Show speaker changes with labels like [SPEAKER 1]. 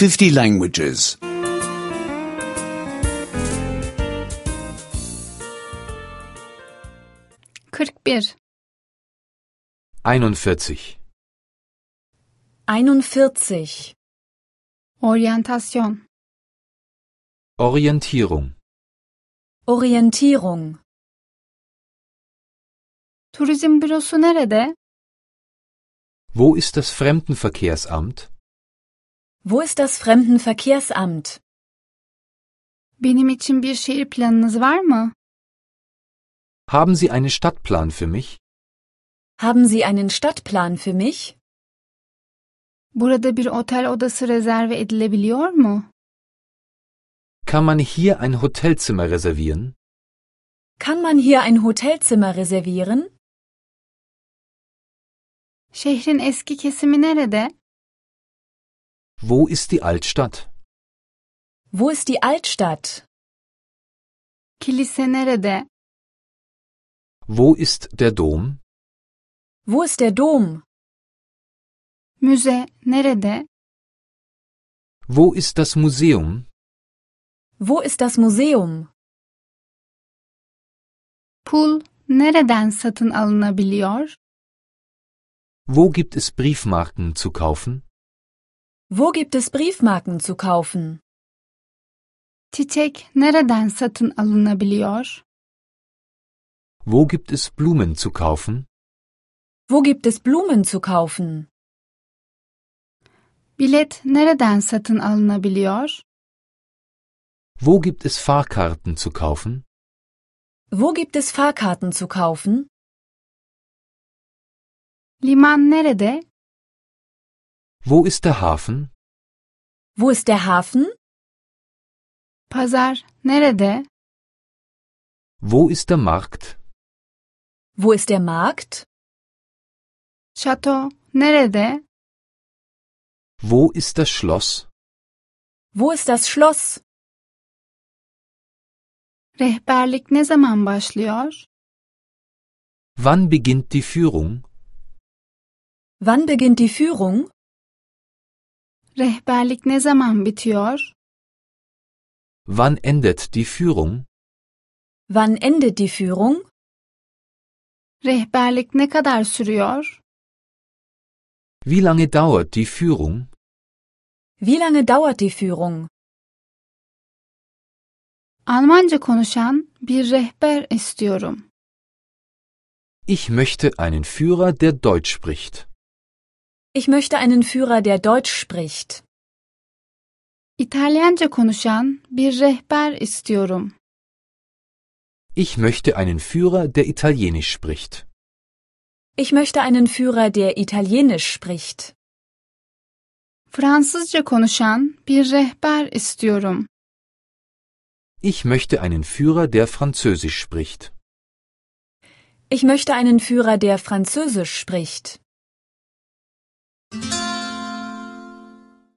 [SPEAKER 1] 50 languages.
[SPEAKER 2] 41.
[SPEAKER 3] 41.
[SPEAKER 4] 41.
[SPEAKER 2] Oryantasyon.
[SPEAKER 3] Orientierung.
[SPEAKER 4] Orientierung.
[SPEAKER 2] Turizm bürosu nerede?
[SPEAKER 3] Wo ist das Fremdenverkehrsamt?
[SPEAKER 4] Wo ist das Fremdenverkehrsamt?
[SPEAKER 2] Benim için bir şehir planınız var mı?
[SPEAKER 3] Haben Sie einen Stadtplan für mich?
[SPEAKER 4] Haben Sie einen Stadtplan für mich?
[SPEAKER 2] Burada bir otel odası rezerve edilebiliyor mu?
[SPEAKER 3] Kann man hier ein Hotelzimmer reservieren?
[SPEAKER 4] Kann man hier ein Hotelzimmer reservieren?
[SPEAKER 2] Şehrin eski kesimi nerede?
[SPEAKER 3] Wo ist die Altstadt?
[SPEAKER 4] Wo ist die Altstadt?
[SPEAKER 2] Kilise nerede?
[SPEAKER 3] Wo ist der Dom?
[SPEAKER 4] Wo ist der Dom?
[SPEAKER 2] Müze nerede?
[SPEAKER 3] Wo ist das Museum?
[SPEAKER 4] Wo ist das Museum?
[SPEAKER 2] Pul nereden satın alınabiliyor?
[SPEAKER 3] Wo gibt es Briefmarken zu kaufen?
[SPEAKER 4] Wo gibt es Briefmarken zu kaufen?
[SPEAKER 2] Çiçek nereden satın alınabiliyor?
[SPEAKER 3] Wo gibt es Blumen zu kaufen?
[SPEAKER 4] Wo gibt es Blumen zu kaufen?
[SPEAKER 2] Bilet nereden satın alınabiliyor?
[SPEAKER 3] Wo gibt es Fahrkarten zu kaufen?
[SPEAKER 4] Wo gibt es Fahrkarten zu kaufen?
[SPEAKER 2] Liman nerede?
[SPEAKER 3] Wo ist der Hafen?
[SPEAKER 4] Wo ist der Hafen?
[SPEAKER 2] Pazar nerede?
[SPEAKER 3] Wo ist der Markt?
[SPEAKER 4] Wo ist der Markt?
[SPEAKER 2] Şato nerede?
[SPEAKER 3] Wo ist das Schloss?
[SPEAKER 4] Wo ist das Schloss?
[SPEAKER 2] Rehberlik ne zaman başlıyor?
[SPEAKER 3] Wann beginnt die Führung?
[SPEAKER 4] Wann beginnt die Führung?
[SPEAKER 2] Rehberlik ne zaman bitiyor?
[SPEAKER 3] Wann endet die Führung?
[SPEAKER 4] Wann endet die Führung?
[SPEAKER 2] Rehberlik ne kadar sürüyor?
[SPEAKER 3] Wie lange dauert die Führung?
[SPEAKER 4] Wie lange dauert die Führung?
[SPEAKER 2] Almanca konuşan bir rehber istiyorum.
[SPEAKER 3] Ich möchte einen Führer, der Deutsch spricht.
[SPEAKER 4] Ich möchte einen Führer, der Deutsch spricht.
[SPEAKER 2] İtalyanca konuşan bir rehber istiyorum.
[SPEAKER 3] Ich möchte einen Führer, der Italienisch spricht.
[SPEAKER 4] Ich möchte einen Führer, der Italienisch spricht.
[SPEAKER 2] Fransızca konuşan bir rehber istiyorum.
[SPEAKER 3] Ich möchte einen Führer, der Französisch spricht.
[SPEAKER 4] Ich möchte einen Führer, der Französisch spricht.